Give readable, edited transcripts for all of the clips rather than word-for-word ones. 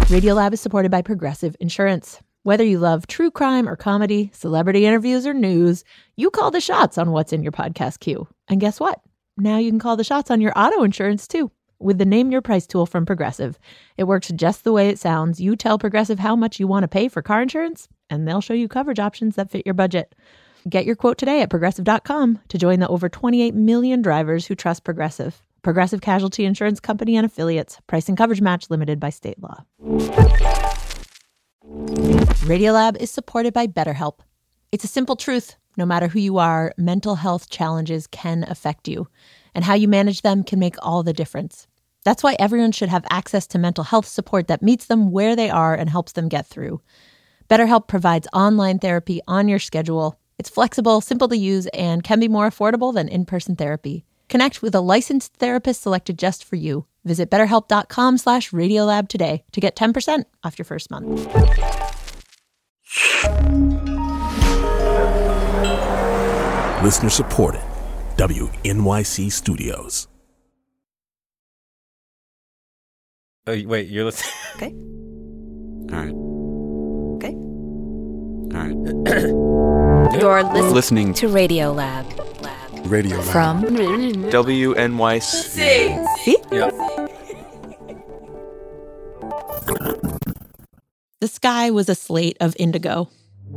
Radiolab is supported by Progressive Insurance. Whether you love true crime or comedy, celebrity interviews or news, you call the shots on what's in your podcast queue. And guess what? Now you can call the shots on your auto insurance too with the Name Your Price tool from Progressive. It works just the way it sounds. You tell Progressive how much you want to pay for car insurance, and they'll show you coverage options that fit your budget. Get your quote today at Progressive.com to join the over 28 million drivers who trust Progressive. Progressive Casualty Insurance Company and Affiliates. Price and coverage match limited by state law. Radiolab is supported by BetterHelp. It's a simple truth. No matter who you are, mental health challenges can affect you, and how you manage them can make all the difference. That's why everyone should have access to mental health support that meets them where they are and helps them get through. BetterHelp provides online therapy on your schedule. It's flexible, simple to use, and can be more affordable than in-person therapy. Connect with a licensed therapist selected just for you. Visit BetterHelp.com/Radiolab today to get 10% off your first month. Listener supported. WNYC Studios. Oh, wait, you're listening? Okay. All right. Okay. All right. You're Listening to Radiolab. Radio Lab. From WNYC. See? Yep. The sky was a slate of indigo.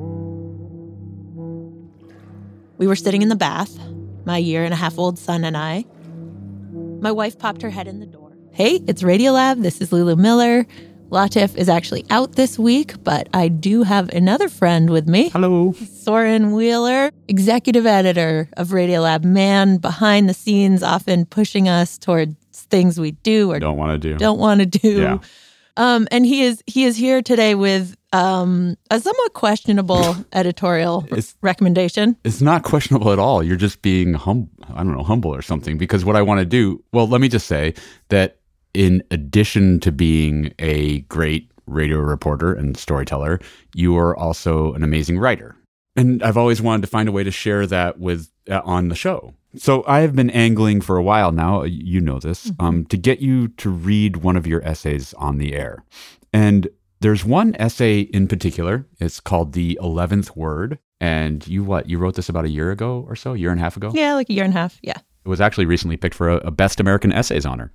We were sitting in the bath, my 1.5-year-old son and I. My wife popped her head in the door. Hey, it's Radiolab. This is Lulu Miller. Latif is actually out this week, but I do have another friend with me. Hello. Soren Wheeler, executive editor of Radiolab, man behind the scenes, often pushing us towards things we do or Don't want to do. don't want to do. Yeah. And he is here today with a somewhat questionable editorial recommendation. It's not questionable at all. You're just being humble or something. Because what I want to do, well, let me just say that in addition to being a great radio reporter and storyteller, you are also an amazing writer. And I've always wanted to find a way to share that with on the show. So I have been angling for a while now, you know this, to get you to read one of your essays on the air. And there's one essay in particular. It's called The 11th Word. And you wrote this about a year ago or so, 1.5 years ago? Yeah, like 1.5 years. Yeah. It was actually recently picked for a Best American Essays honor.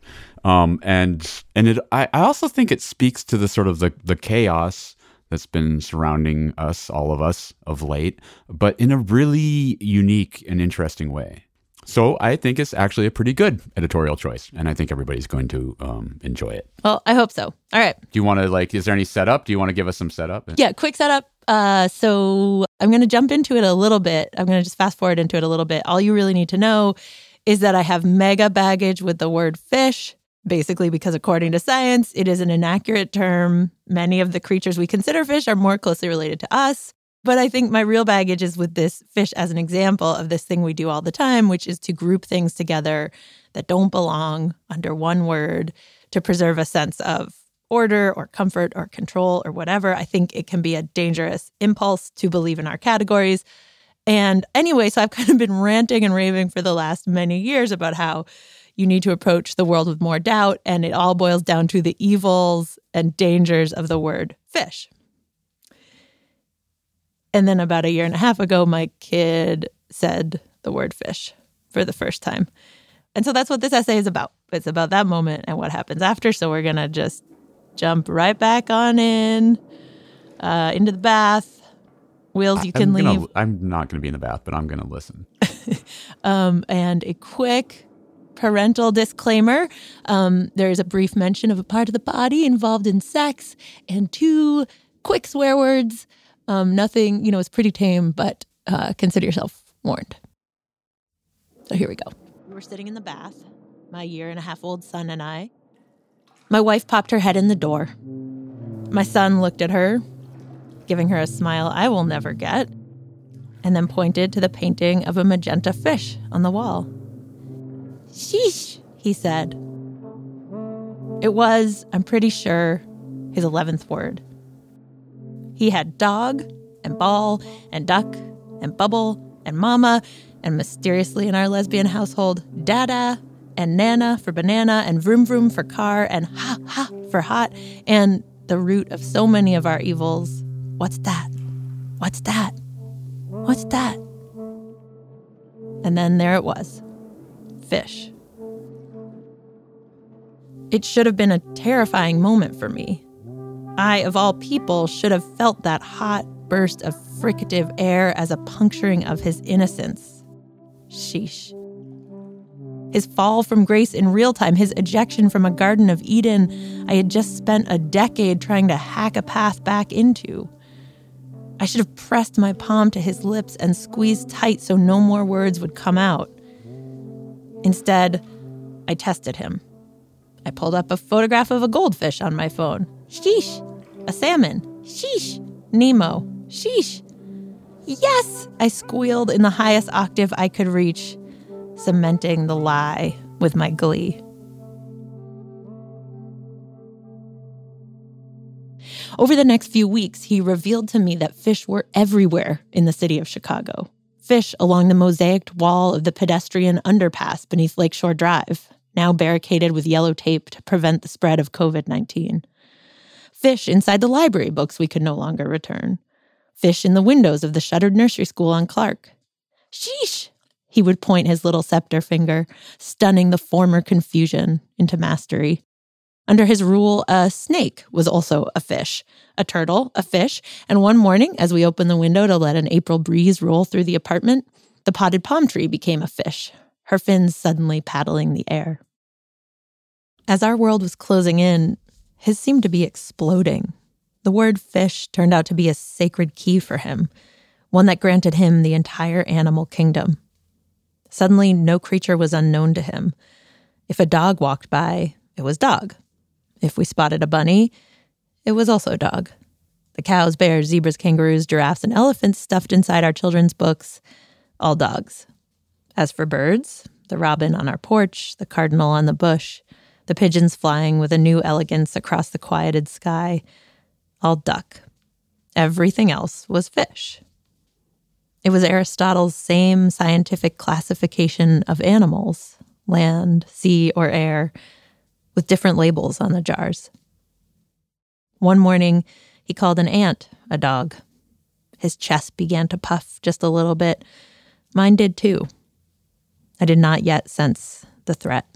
I also think it speaks to the sort of the chaos that's been surrounding us, all of us, of late, but in a really unique and interesting way. So I think it's actually a pretty good editorial choice, and I think everybody's going to enjoy it. Well, I hope so. All right. Do you want to, is there any setup? Do you want to give us some setup? Yeah, quick setup. So I'm going to jump into it a little bit. I'm going to just fast forward into it a little bit. All you really need to know is that I have mega baggage with the word fish, basically because according to science, it is an inaccurate term. Many of the creatures we consider fish are more closely related to us. But I think my real baggage is with this fish as an example of this thing we do all the time, which is to group things together that don't belong under one word to preserve a sense of order or comfort or control or whatever. I think it can be a dangerous impulse to believe in our categories. And anyway, so I've kind of been ranting and raving for the last many years about how you need to approach the world with more doubt, and it all boils down to the evils and dangers of the word fish. And then about 1.5 years ago, my kid said the word fish for the first time. And so that's what this essay is about. It's about that moment and what happens after. So we're going to just jump right back on into the bath. Wheels, you can leave. I'm not going to be in the bath, but I'm going to listen. And a quick parental disclaimer. There is a brief mention of a part of the body involved in sex and 2 quick swear words. Nothing, it's pretty tame, but consider yourself warned. So here we go. We were sitting in the bath, my 1.5-year-old son and I. My wife popped her head in the door. My son looked at her, giving her a smile I will never get, and then pointed to the painting of a magenta fish on the wall. Sheesh, he said. It was, I'm pretty sure, his 11th word. He had dog and ball and duck and bubble and mama and mysteriously in our lesbian household, dada and nana for banana and vroom vroom for car and ha ha for hot and the root of so many of our evils, what's that? What's that? What's that? And then there it was. Fish. It should have been a terrifying moment for me. I, of all people, should have felt that hot burst of fricative air as a puncturing of his innocence. Sheesh. His fall from grace in real time, his ejection from a Garden of Eden I had just spent a decade trying to hack a path back into. I should have pressed my palm to his lips and squeezed tight so no more words would come out. Instead, I tested him. I pulled up a photograph of a goldfish on my phone. Sheesh. A salmon. Sheesh. Nemo. Sheesh. Yes, I squealed in the highest octave I could reach, cementing the lie with my glee. Over the next few weeks, he revealed to me that fish were everywhere in the city of Chicago. Fish along the mosaicked wall of the pedestrian underpass beneath Lakeshore Drive, now barricaded with yellow tape to prevent the spread of COVID-19. Fish inside the library books we could no longer return. Fish in the windows of the shuttered nursery school on Clark. Sheesh! He would point his little scepter finger, stunning the former confusion into mastery. Under his rule, a snake was also a fish, a turtle, a fish, and one morning, as we opened the window to let an April breeze roll through the apartment, the potted palm tree became a fish, her fins suddenly paddling the air. As our world was closing in, his seemed to be exploding. The word fish turned out to be a sacred key for him, one that granted him the entire animal kingdom. Suddenly, no creature was unknown to him. If a dog walked by, it was dog. If we spotted a bunny, it was also dog. The cows, bears, zebras, kangaroos, giraffes, and elephants stuffed inside our children's books, all dogs. As for birds, the robin on our porch, the cardinal on the bush, the pigeons flying with a new elegance across the quieted sky, all duck. Everything else was fish. It was Aristotle's same scientific classification of animals, land, sea, or air, with different labels on the jars. One morning, he called an ant a dog. His chest began to puff just a little bit. Mine did too. I did not yet sense the threat.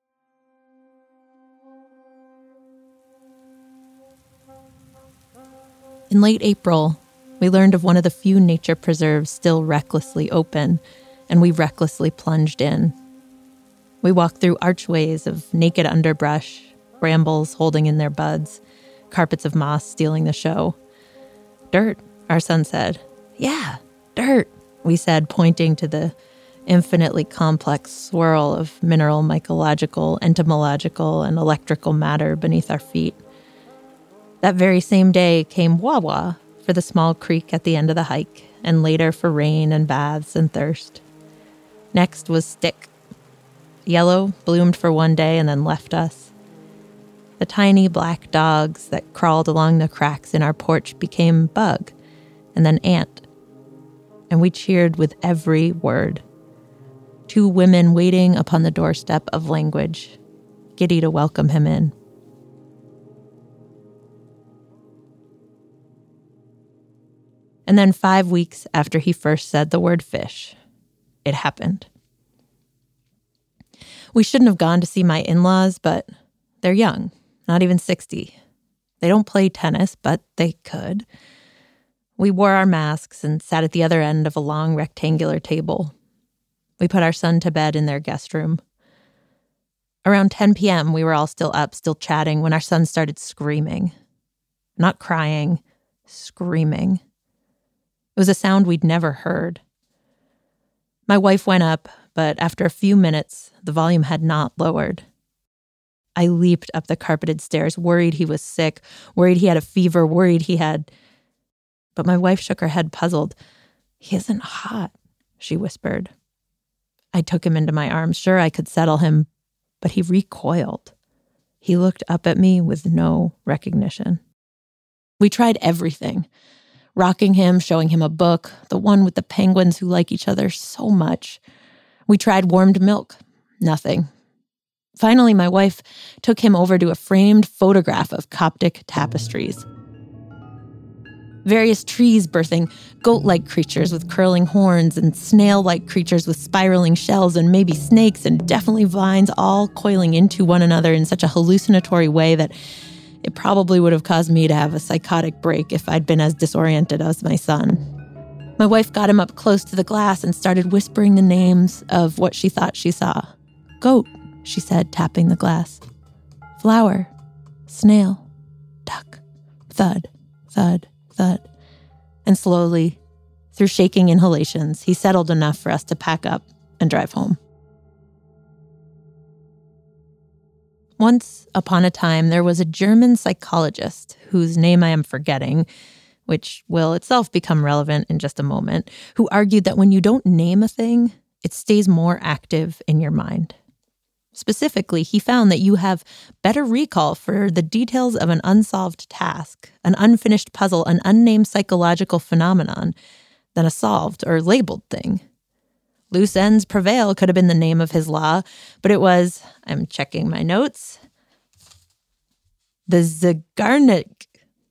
In late April, we learned of one of the few nature preserves still recklessly open, and we recklessly plunged in. We walked through archways of naked underbrush, brambles holding in their buds, carpets of moss stealing the show. Dirt, our son said. Yeah, dirt, we said, pointing to the infinitely complex swirl of mineral, mycological, entomological, and electrical matter beneath our feet. That very same day came Wawa for the small creek at the end of the hike, and later for rain and baths and thirst. Next was Stick. Yellow bloomed for one day and then left us. The tiny black dogs that crawled along the cracks in our porch became Bug, and then Ant. And we cheered with every word. Two women waiting upon the doorstep of language, giddy to welcome him in. And then 5 weeks after he first said the word fish, it happened. We shouldn't have gone to see my in-laws, but they're young, not even 60. They don't play tennis, but they could. We wore our masks and sat at the other end of a long rectangular table. We put our son to bed in their guest room. Around 10 p.m., we were all still up, still chatting, when our son started screaming. Not crying, screaming. It was a sound we'd never heard. My wife went up, but after a few minutes, the volume had not lowered. I leaped up the carpeted stairs, worried he was sick, worried he had a fever, worried he had... But my wife shook her head, puzzled. He isn't hot, she whispered. I took him into my arms, sure I could settle him, but he recoiled. He looked up at me with no recognition. We tried everything. Rocking him, showing him a book, the one with the penguins who like each other so much. We tried warmed milk. Nothing. Finally, my wife took him over to a framed photograph of Coptic tapestries. Various trees birthing goat-like creatures with curling horns and snail-like creatures with spiraling shells and maybe snakes and definitely vines all coiling into one another in such a hallucinatory way that it probably would have caused me to have a psychotic break if I'd been as disoriented as my son. My wife got him up close to the glass and started whispering the names of what she thought she saw. Goat, she said, tapping the glass. Flower, snail, duck, thud, thud, thud. And slowly, through shaking inhalations, he settled enough for us to pack up and drive home. Once upon a time, there was a German psychologist whose name I am forgetting, which will itself become relevant in just a moment, who argued that when you don't name a thing, it stays more active in your mind. Specifically, he found that you have better recall for the details of an unsolved task, an unfinished puzzle, an unnamed psychological phenomenon, than a solved or labeled thing. Loose ends prevail could have been the name of his law, but it was, I'm checking my notes, the Zeigarnik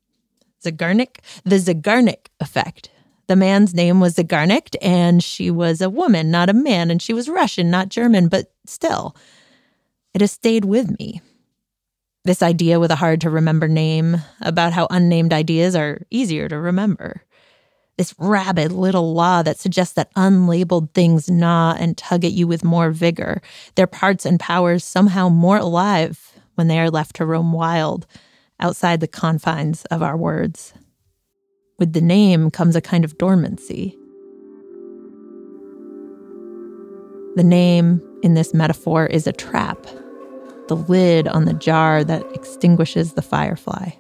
effect. The man's name was Zeigarnik, and she was a woman, not a man, and she was Russian, not German, but still, it has stayed with me. This idea with a hard-to-remember name about how unnamed ideas are easier to remember. This rabid little law that suggests that unlabeled things gnaw and tug at you with more vigor, their parts and powers somehow more alive when they are left to roam wild outside the confines of our words. With the name comes a kind of dormancy. The name in this metaphor is a trap, the lid on the jar that extinguishes the firefly.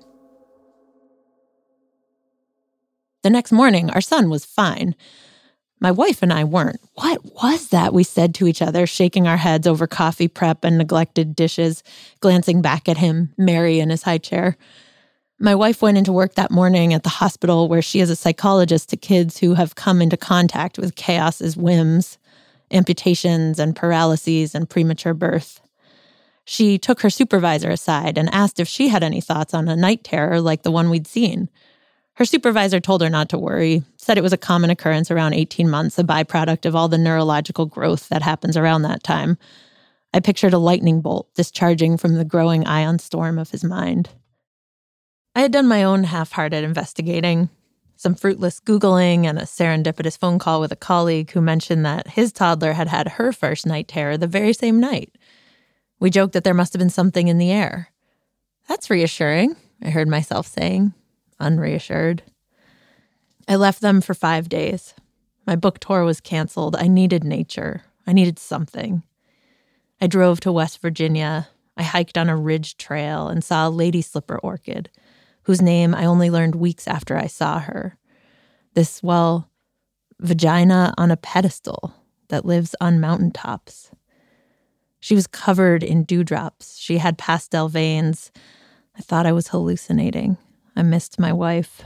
The next morning, our son was fine. My wife and I weren't. What was that? We said to each other, shaking our heads over coffee prep and neglected dishes, glancing back at him, merry in his high chair. My wife went into work that morning at the hospital where she is a psychologist to kids who have come into contact with chaos's whims, amputations and paralyses and premature birth. She took her supervisor aside and asked if she had any thoughts on a night terror like the one we'd seen. Her supervisor told her not to worry, said it was a common occurrence around 18 months, a byproduct of all the neurological growth that happens around that time. I pictured a lightning bolt discharging from the growing ion storm of his mind. I had done my own half-hearted investigating, some fruitless Googling and a serendipitous phone call with a colleague who mentioned that his toddler had had her first night terror the very same night. We joked that there must have been something in the air. That's reassuring, I heard myself saying, unreassured. I left them for 5 days. My book tour was canceled. I needed nature. I needed something. I drove to West Virginia. I hiked on a ridge trail and saw a lady slipper orchid, whose name I only learned weeks after I saw her. This, well, vagina on a pedestal that lives on mountaintops. She was covered in dewdrops. She had pastel veins. I thought I was hallucinating. I missed my wife.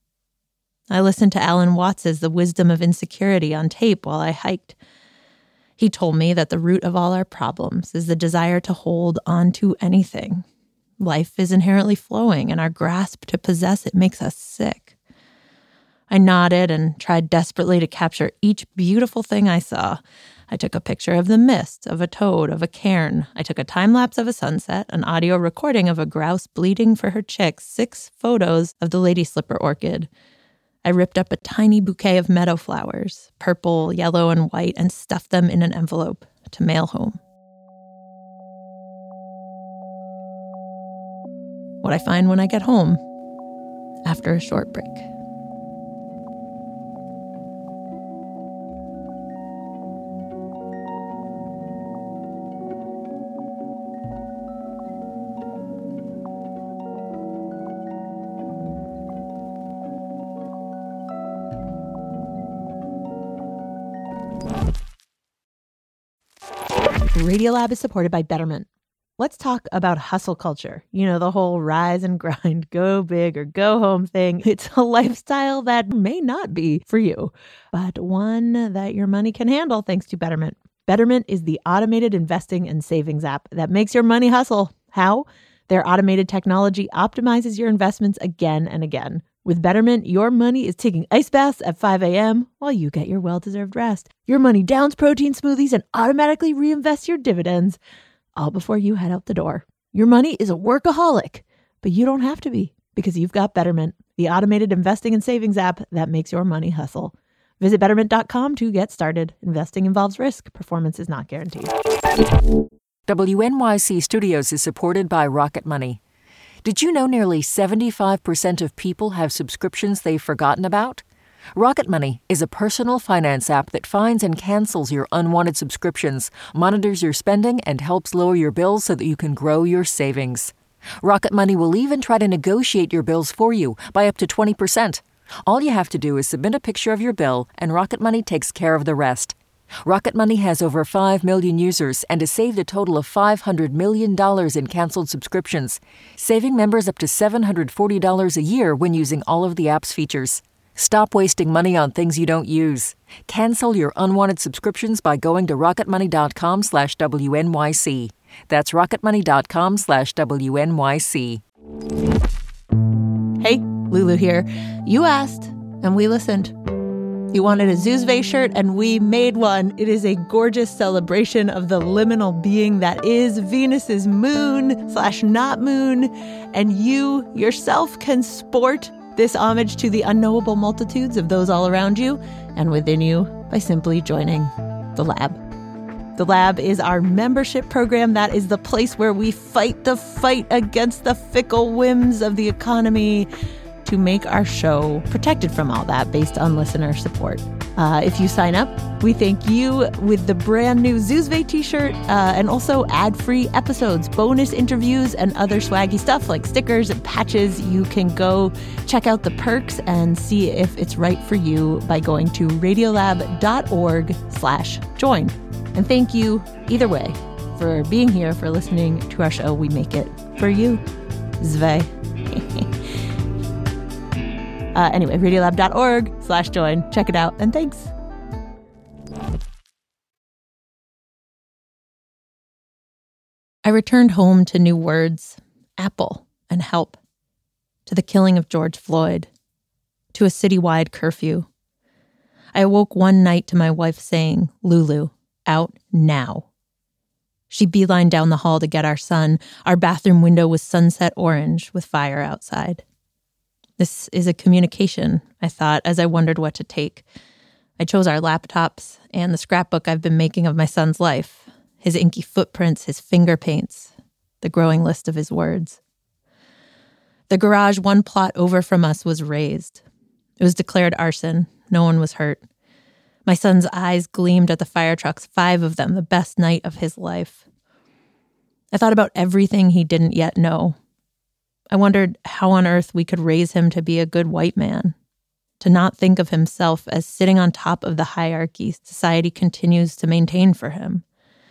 I listened to Alan Watts's The Wisdom of Insecurity on tape while I hiked. He told me that the root of all our problems is the desire to hold on to anything. Life is inherently flowing, and our grasp to possess it makes us sick. I nodded and tried desperately to capture each beautiful thing I saw. I took a picture of the mist, of a toad, of a cairn. I took a time-lapse of a sunset, an audio recording of a grouse bleating for her chicks, 6 photos of the lady slipper orchid. I ripped up a tiny bouquet of meadow flowers, purple, yellow, and white, and stuffed them in an envelope to mail home. What I find when I get home, after a short break. Radiolab is supported by Betterment. Let's talk about hustle culture. You know, the whole rise and grind, go big or go home thing. It's a lifestyle that may not be for you, but one that your money can handle thanks to Betterment. Betterment is the automated investing and savings app that makes your money hustle. How? Their automated technology optimizes your investments again and again. With Betterment, your money is taking ice baths at 5 a.m. while you get your well-deserved rest. Your money downs protein smoothies and automatically reinvests your dividends, all before you head out the door. Your money is a workaholic, but you don't have to be, because you've got Betterment, the automated investing and savings app that makes your money hustle. Visit Betterment.com to get started. Investing involves risk. Performance is not guaranteed. WNYC Studios is supported by Rocket Money. Did you know nearly 75% of people have subscriptions they've forgotten about? Rocket Money is a personal finance app that finds and cancels your unwanted subscriptions, monitors your spending, and helps lower your bills so that you can grow your savings. Rocket Money will even try to negotiate your bills for you by up to 20%. All you have to do is submit a picture of your bill, and Rocket Money takes care of the rest. Rocket Money has over 5 million users and has saved a total of $500 million in canceled subscriptions, saving members up to $740 a year when using all of the app's features. Stop wasting money on things you don't use. Cancel your unwanted subscriptions by going to rocketmoney.com/WNYC. That's rocketmoney.com/WNYC. Hey, Lulu here. You asked, and we listened. You wanted a Zuzve shirt, and we made one. It is a gorgeous celebration of the liminal being that is Venus's moon/not moon, and you yourself can sport this homage to the unknowable multitudes of those all around you and within you by simply joining the Lab. The Lab is our membership program. That is the place where we fight the fight against the fickle whims of the economy to make our show protected from all that based on listener support. If you sign up, we thank you with the brand new Zuzve t-shirt and also ad-free episodes, bonus interviews, and other swaggy stuff like stickers and patches. You can go check out the perks and see if it's right for you by going to radiolab.org/join. And thank you either way for being here, for listening to our show. We make it for you. Zve. Anyway, radiolab.org/join. Check it out, and thanks. I returned home to new words, Apple and help, to the killing of George Floyd, to a citywide curfew. I awoke one night to my wife saying, "Lulu, out now." She beelined down the hall to get our son. Our bathroom window was sunset orange with fire outside. This is a communication, I thought, as I wondered what to take. I chose our laptops and the scrapbook I've been making of my son's life, his inky footprints, his finger paints, the growing list of his words. The garage one plot over from us was razed. It was declared arson. No one was hurt. My son's eyes gleamed at the fire trucks, 5 of them, the best night of his life. I thought about everything he didn't yet know. I wondered how on earth we could raise him to be a good white man, to not think of himself as sitting on top of the hierarchy society continues to maintain for him.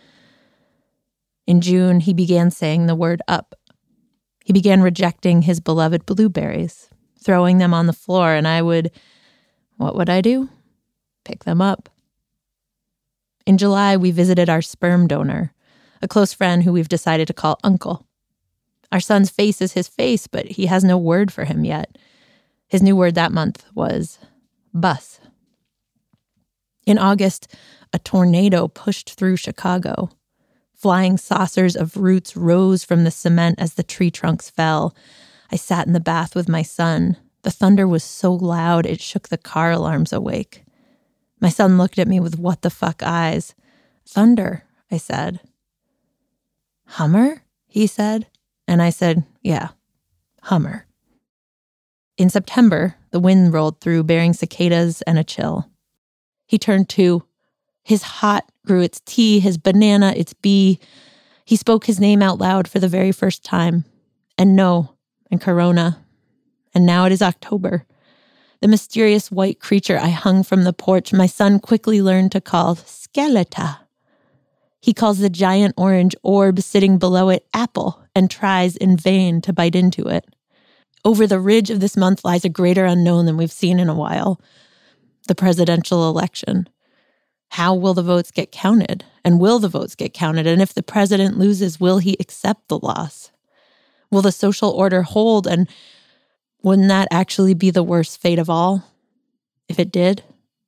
In June, he began saying the word up. He began rejecting his beloved blueberries, throwing them on the floor, and what would I do? Pick them up. In July, we visited our sperm donor, a close friend who we've decided to call Uncle. Our son's face is his face, but he has no word for him yet. His new word that month was bus. In August, a tornado pushed through Chicago. Flying saucers of roots rose from the cement as the tree trunks fell. I sat in the bath with my son. The thunder was so loud it shook the car alarms awake. My son looked at me with what the fuck eyes. "Thunder," I said. "Hummer?" he said. And I said, "Yeah, Hummer." In September, the wind rolled through bearing cicadas and a chill. He turned 2. His hot grew its T, his banana its B. He spoke his name out loud for the very first time. And no, and Corona. And now it is October. The mysterious white creature I hung from the porch, my son quickly learned to call Skeleta. He calls the giant orange orb sitting below it Apple and tries in vain to bite into it. Over the ridge of this month lies a greater unknown than we've seen in a while. The presidential election. How will the votes get counted? And will the votes get counted? And if the president loses, will he accept the loss? Will the social order hold? And wouldn't that actually be the worst fate of all, if it did?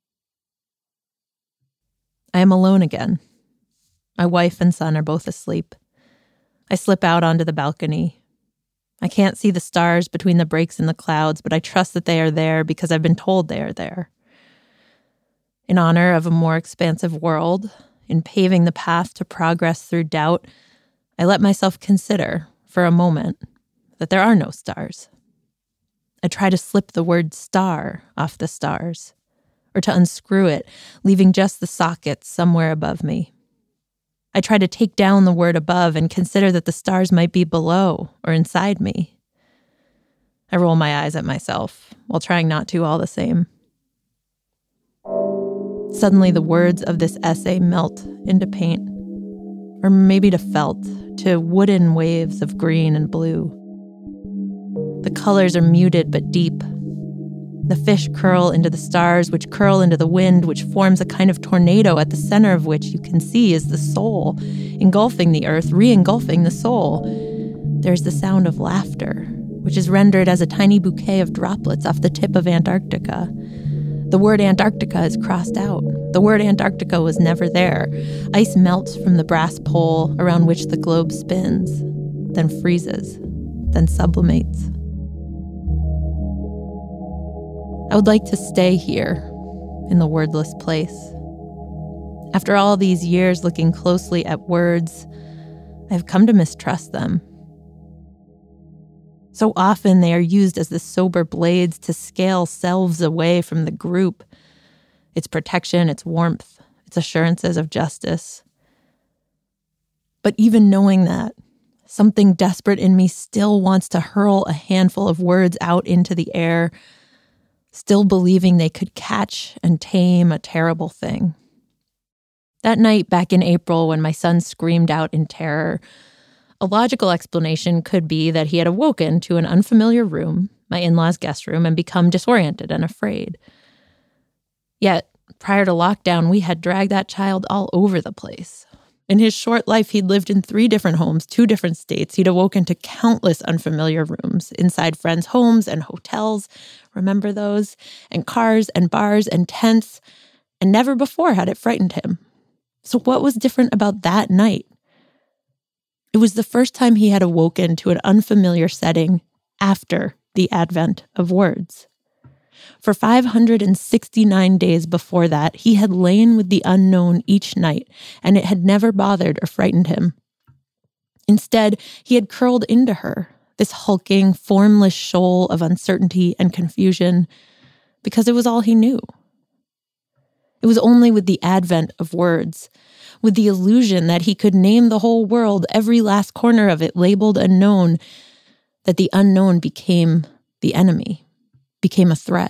I am alone again. My wife and son are both asleep. I slip out onto the balcony. I can't see the stars between the breaks in the clouds, but I trust that they are there because I've been told they are there. In honor of a more expansive world, in paving the path to progress through doubt, I let myself consider, for a moment, that there are no stars. I try to slip the word star off the stars, or to unscrew it, leaving just the sockets somewhere above me. I try to take down the word above and consider that the stars might be below or inside me. I roll my eyes at myself, while trying not to all the same. Suddenly, the words of this essay melt into paint, or maybe to felt, to wooden waves of green and blue. The colors are muted but deep. The fish curl into the stars, which curl into the wind, which forms a kind of tornado at the center of which you can see is the soul, engulfing the earth, re-engulfing the soul. There's the sound of laughter, which is rendered as a tiny bouquet of droplets off the tip of Antarctica. The word Antarctica is crossed out. The word Antarctica was never there. Ice melts from the brass pole around which the globe spins, then freezes, then sublimates. I would like to stay here, in the wordless place. After all these years looking closely at words, I've come to mistrust them. So often they are used as the sober blades to scale selves away from the group, its protection, its warmth, its assurances of justice. But even knowing that, something desperate in me still wants to hurl a handful of words out into the air, still believing they could catch and tame a terrible thing. That night back in April, when my son screamed out in terror, a logical explanation could be that he had awoken to an unfamiliar room, my in-laws' guest room, and become disoriented and afraid. Yet, prior to lockdown, we had dragged that child all over the place. In his short life, he'd lived in 3 different homes, 2 different states. He'd awoken to countless unfamiliar rooms, inside friends' homes and hotels, remember those? And cars and bars and tents, and never before had it frightened him. So what was different about that night? It was the first time he had awoken to an unfamiliar setting after the advent of words. For 569 days before that, he had lain with the unknown each night, and it had never bothered or frightened him. Instead, he had curled into her, this hulking, formless shoal of uncertainty and confusion, because it was all he knew. It was only with the advent of words, with the illusion that he could name the whole world, every last corner of it labeled unknown, that the unknown became the enemy, became a threat.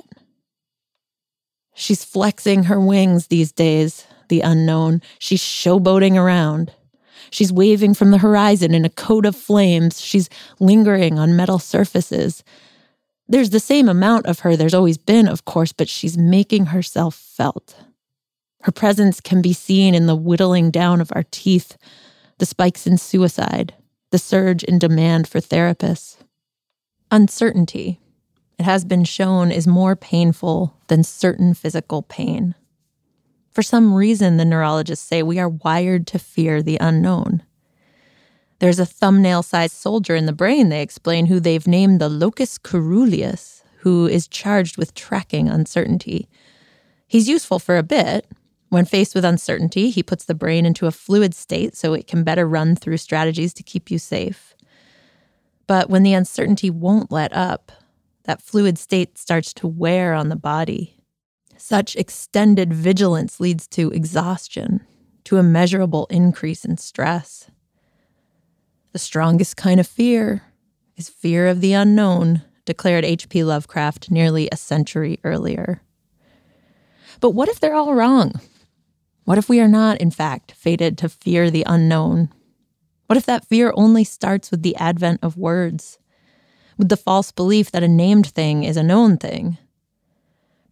She's flexing her wings these days, the unknown. She's showboating around. She's waving from the horizon in a coat of flames. She's lingering on metal surfaces. There's the same amount of her there's always been, of course, but she's making herself felt. Her presence can be seen in the whittling down of our teeth, the spikes in suicide, the surge in demand for therapists. Uncertainty, it has been shown, is more painful than certain physical pain. For some reason, the neurologists say we are wired to fear the unknown. There's a thumbnail-sized soldier in the brain, they explain, who they've named the locus coeruleus, who is charged with tracking uncertainty. He's useful for a bit. When faced with uncertainty, he puts the brain into a fluid state so it can better run through strategies to keep you safe. But when the uncertainty won't let up, that fluid state starts to wear on the body. Such extended vigilance leads to exhaustion, to a measurable increase in stress. The strongest kind of fear is fear of the unknown, declared H.P. Lovecraft nearly a century earlier. But what if they're all wrong? What if we are not, in fact, fated to fear the unknown? What if that fear only starts with the advent of words, with the false belief that a named thing is a known thing?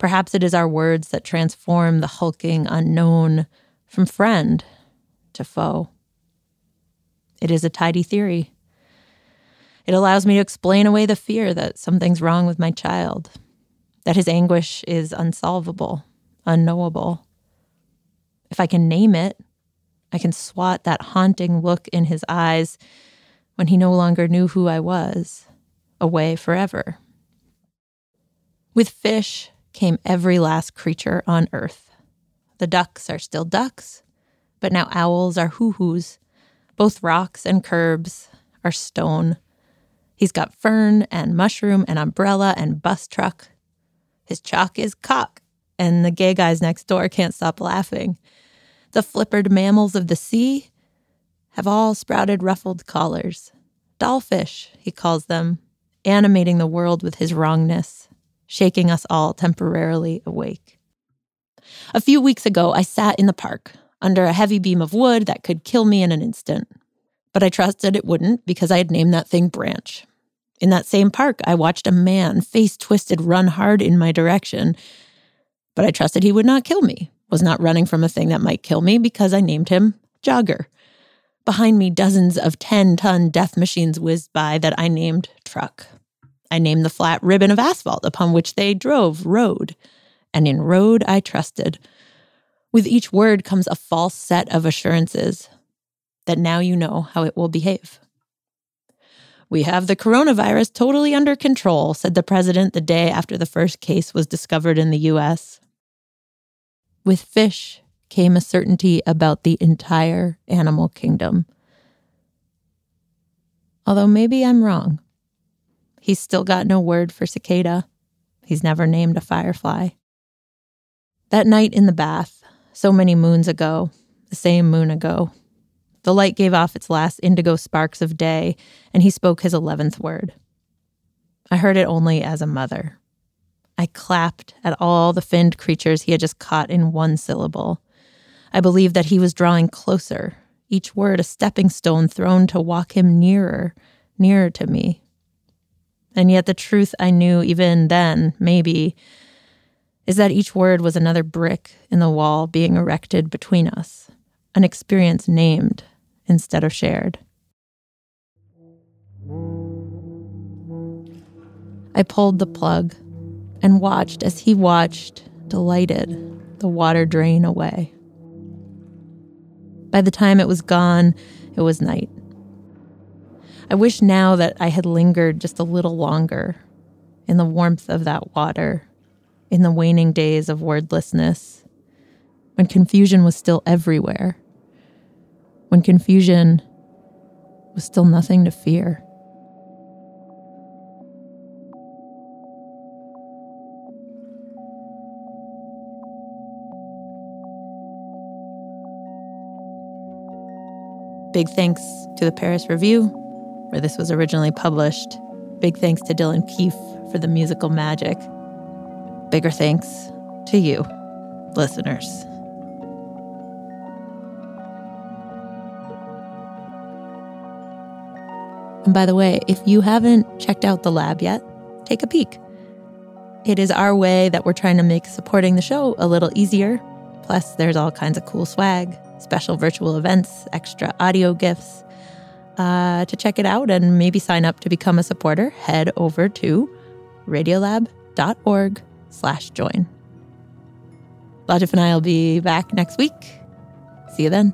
Perhaps it is our words that transform the hulking unknown from friend to foe. It is a tidy theory. It allows me to explain away the fear that something's wrong with my child, that his anguish is unsolvable, unknowable. If I can name it, I can swat that haunting look in his eyes when he no longer knew who I was, away forever. With fish came every last creature on earth. The ducks are still ducks, but now owls are hoo-hoos. Both rocks and curbs are stone. He's got fern and mushroom and umbrella and bus truck. His chalk is cock, and the gay guys next door can't stop laughing. The flippered mammals of the sea have all sprouted ruffled collars. Dollfish, he calls them, animating the world with his wrongness, shaking us all temporarily awake. A few weeks ago, I sat in the park under a heavy beam of wood that could kill me in an instant. But I trusted it wouldn't because I had named that thing Branch. In that same park, I watched a man, face twisted, run hard in my direction. But I trusted he would not kill me, was not running from a thing that might kill me because I named him Jogger. Behind me, dozens of 10-ton death machines whizzed by that I named Truck. I named the flat ribbon of asphalt upon which they drove Road. And in Road, I trusted. With each word comes a false set of assurances that now you know how it will behave. We have the coronavirus totally under control, said the president the day after the first case was discovered in the U.S. With fish came a certainty about the entire animal kingdom. Although maybe I'm wrong. He's still got no word for cicada. He's never named a firefly. That night in the bath, so many moons ago, the same moon ago, the light gave off its last indigo sparks of day, and he spoke his 11th word. I heard it only as a mother. I clapped at all the finned creatures he had just caught in one syllable. I believed that he was drawing closer, each word a stepping stone thrown to walk him nearer, nearer to me. And yet the truth I knew even then, maybe, is that each word was another brick in the wall being erected between us, an experience named instead of shared. I pulled the plug and watched as he watched, delighted, the water drain away. By the time it was gone, it was night. I wish now that I had lingered just a little longer in the warmth of that water, in the waning days of wordlessness, when confusion was still everywhere, when confusion was still nothing to fear. Big thanks to the Paris Review, where this was originally published. Big thanks to Dylan Keefe for the musical magic. Bigger thanks to you, listeners. And by the way, if you haven't checked out the lab yet, take a peek. It is our way that we're trying to make supporting the show a little easier. Plus, there's all kinds of cool swag, special virtual events, extra audio gifts. To check it out and maybe sign up to become a supporter, head over to radiolab.org/join. Latif and I will be back next week. See you then.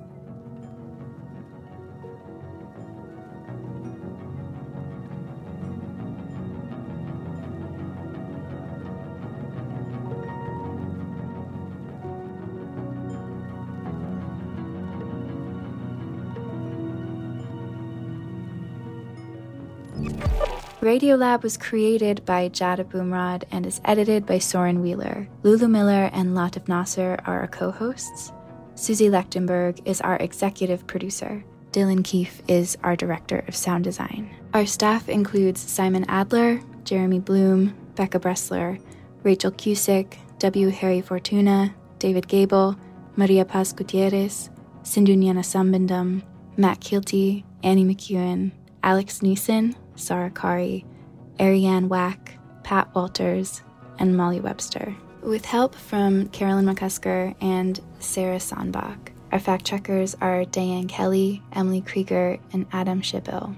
Radiolab was created by Jada Boomrod and is edited by Soren Wheeler. Lulu Miller and Latif Nasser are our co-hosts. Susie Lechtenberg is our executive producer. Dylan Keefe is our director of sound design. Our staff includes Simon Adler, Jeremy Bloom, Becca Bressler, Rachel Cusick, W. Harry Fortuna, David Gable, Maria Paz Gutierrez, Sindhu Sambandam, Matt Kilty, Annie McEwen, Alex Neeson, Sarah Kari, Ariane Wack, Pat Walters, and Molly Webster. with help from Carolyn McCusker and Sarah Sonbach. Our fact-checkers are Diane Kelly, Emily Krieger, and Adam Schippel.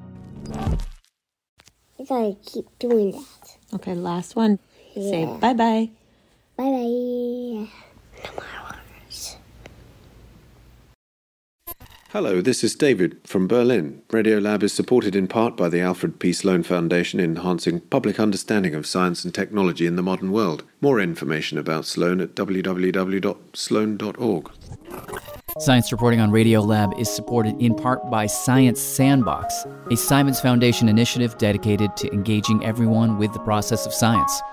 You gotta keep doing that. Okay, last one. Yeah. Say bye-bye. Bye-bye. No more words. Hello, this is David from Berlin. Radiolab is supported in part by the Alfred P. Sloan Foundation, enhancing public understanding of science and technology in the modern world. More information about Sloan at www.sloan.org. Science reporting on Radiolab is supported in part by Science Sandbox, a Simons Foundation initiative dedicated to engaging everyone with the process of science.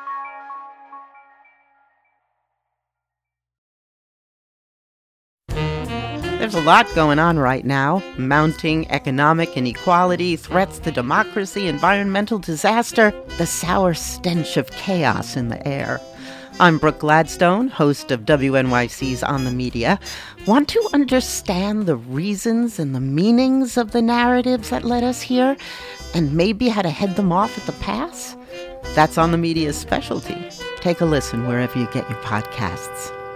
There's a lot going on right now. Mounting economic inequality, threats to democracy, environmental disaster, the sour stench of chaos in the air. I'm Brooke Gladstone, host of WNYC's On the Media. Want to understand the reasons and the meanings of the narratives that led us here, and maybe how to head them off at the pass? That's On the Media's specialty. Take a listen wherever you get your podcasts.